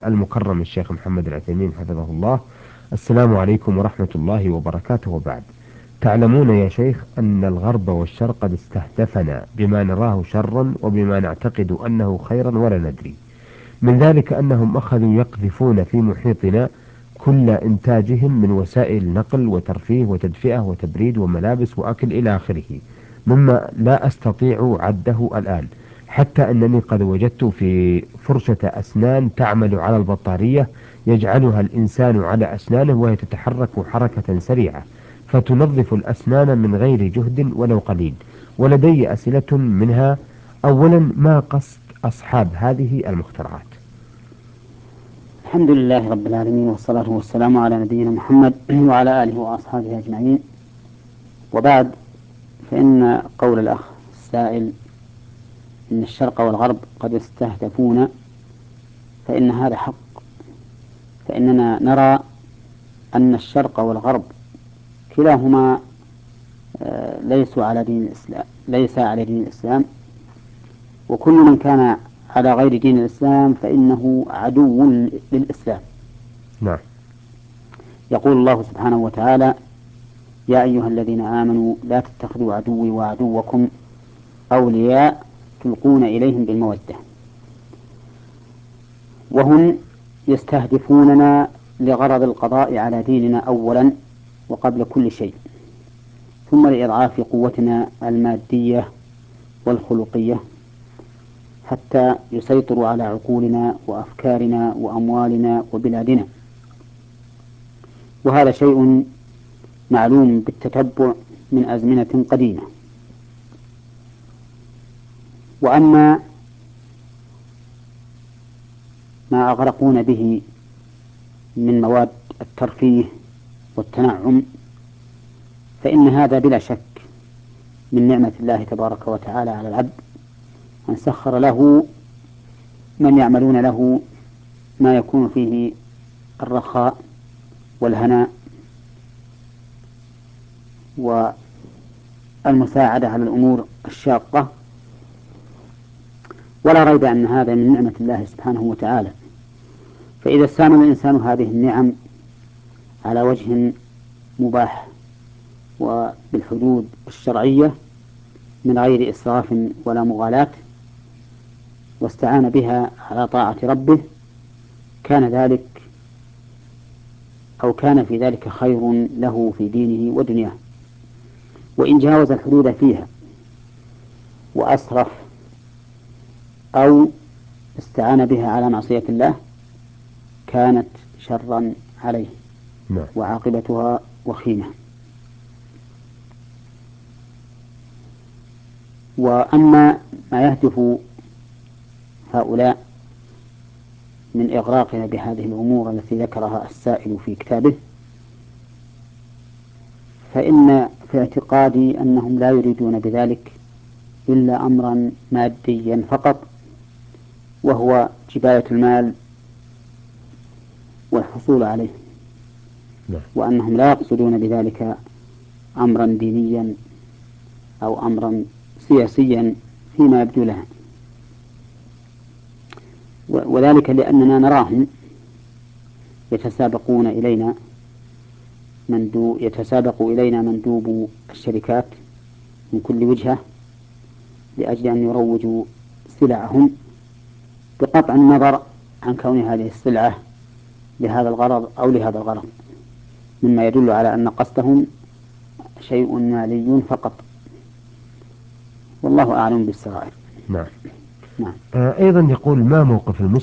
المكرم الشيخ محمد العثيمين حفظه الله. السلام عليكم ورحمة الله وبركاته. وبعد، تعلمون يا شيخ أن الغرب والشرق قد استهدفنا بما نراه شرا وبما نعتقد أنه خيرا ولا ندري. من ذلك أنهم أخذوا يقذفون في محيطنا كل إنتاجهم من وسائل نقل وترفيه وتدفئة وتبريد وملابس وأكل إلى آخره، مما لا أستطيع عده الآن. حتى أنني قد وجدت في فرشة أسنان تعمل على البطارية، يجعلها الإنسان على أسنانه وهي تتحرك حركة سريعة، فتنظف الأسنان من غير جهد ولو قليل. ولدي أسئلة منها: أولا، ما قصد أصحاب هذه المخترعات؟ الحمد لله رب العالمين، والصلاة والسلام على نبينا محمد وعلى آله وأصحابه أجمعين. وبعد، فإن قول الأخ السائل إن الشرق والغرب قد استهدفونا فإن هذا حق. فإننا نرى أن الشرق والغرب كلاهما ليسوا على دين الإسلام، ليس على دين الإسلام، وكل من كان على غير دين الإسلام فإنه عدو للإسلام. نعم. يقول الله سبحانه وتعالى: يا أيها الذين آمنوا لا تتخذوا عدوي وعدوكم أولياء تلقون إليهم بالمودة. وهم يستهدفوننا لغرض القضاء على ديننا أولا وقبل كل شيء، ثم لإضعاف قوتنا المادية والخلقية، حتى يسيطروا على عقولنا وأفكارنا وأموالنا وبلادنا. وهذا شيء معلوم بالتتبع من أزمنة قديمة. وأما ما أغرقون به من مواد الترفيه والتنعم فإن هذا بلا شك من نعمة الله تبارك وتعالى على العبد، أن سخر له من يعملون له ما يكون فيه الرخاء والهناء والمساعدة على الأمور الشاقة. ولا ريب أن هذا من نعمة الله سبحانه وتعالى. فإذا استعمل الإنسان هذه النعم على وجه مباح وبالحدود الشرعية من غير إسراف ولا مغالاة، واستعان بها على طاعة ربه، كان ذلك أو كان في ذلك خير له في دينه ودنياه. وإن جاوز الحدود فيها وأسرف أو استعان بها على معصية الله كانت شرا عليه نعم. وعاقبتها وخيمة. وأما ما يهدف هؤلاء من إغراقنا بهذه الأمور التي ذكرها السائل في كتابه، فإن في اعتقادي أنهم لا يريدون بذلك إلا أمرا ماديا فقط، وهو جباية المال والحصول عليه، نعم. وأنهم لا يقصدون بذلك أمرا دينيا أو أمرا سياسيا فيما يبدو لها. وذلك لأننا نراهم يتسابقون إلينا يتسابق إلينا مندوب الشركات من كل وجهة لأجل أن يروجوا سلعهم، بقطع النظر عن كون هذه السلعة لهذا الغرض أو لهذا الغرض، مما يدل على أن قصدهم شيء مالي فقط، والله أعلم بالسرائر. نعم. نعم. أيضا يقول: ما موقف المسلم